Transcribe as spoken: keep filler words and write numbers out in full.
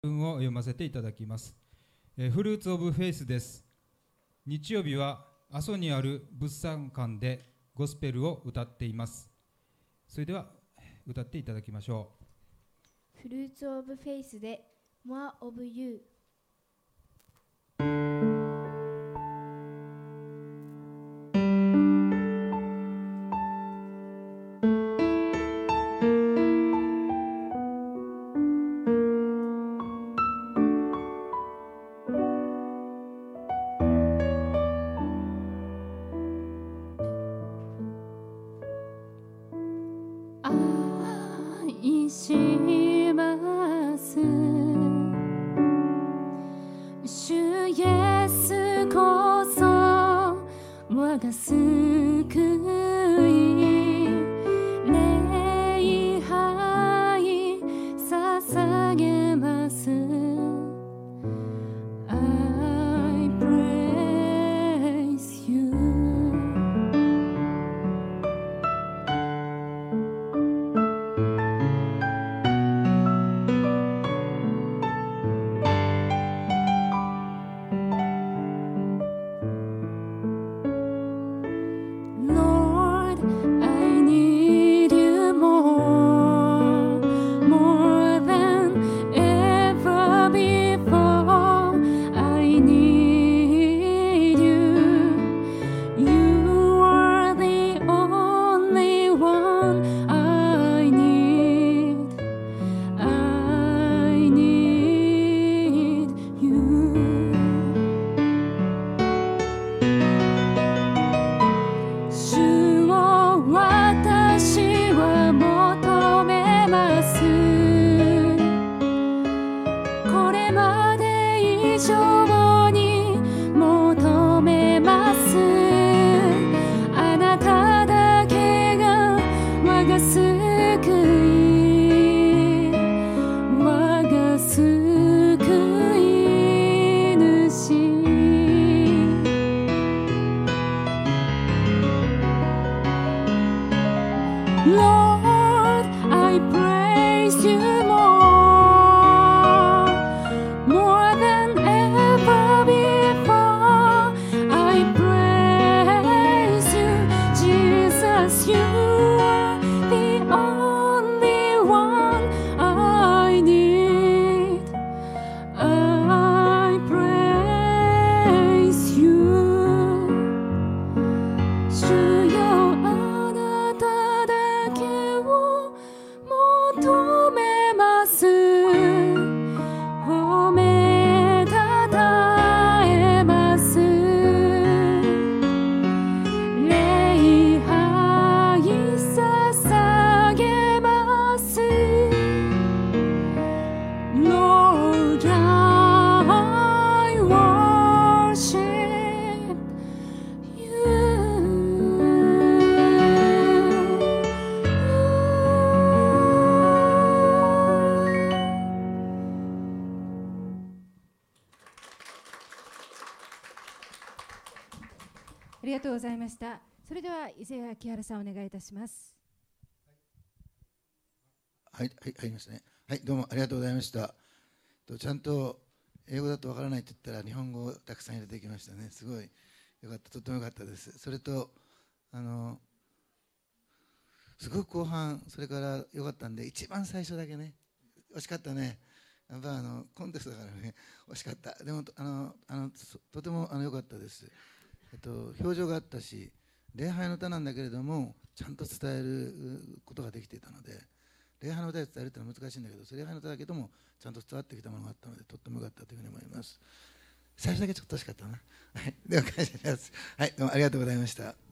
文を読ませていただきます。えーフルーツオブフェイスです。日曜日は阿蘇にある物産館でゴスペルを歌っています。それでは歌っていただきましょフルーツオブフェイスで More of You。愛します主イエスこそ我が救い礼拝捧げます I praise you。Lord, I praise you more, more than ever before. I praise you, Jesus, you are the only one I need. I praise you. 主よあなた求めます褒めたたえます礼拝捧げます Lord, I worship you。 ありがとうございました。それでは伊勢谷木原さんお願いいたします。 はい、はい、入りましたね。はい、どうもありがとうございました。とちゃんと英語だとわからないって言ったら日本語をたくさん入れてきましたね。すごいよかった、とてもよかったです。それとあのすごく後半それからよかったんで一番最初だけね惜しかったね。やっぱあのコンテストだからね惜しかった。でもあのあの と, とてもあのよかったです。えっと、表情があったし礼拝の歌なんだけれどもちゃんと伝えることができていたので礼拝の歌で伝えるというのは難しいんだけど礼拝の歌だけどもちゃんと伝わってきたものがあったのでとってもよかったというふうに思います。最初だけちょっと惜しかったな、はい、では感謝します。はい、どうもありがとうございました。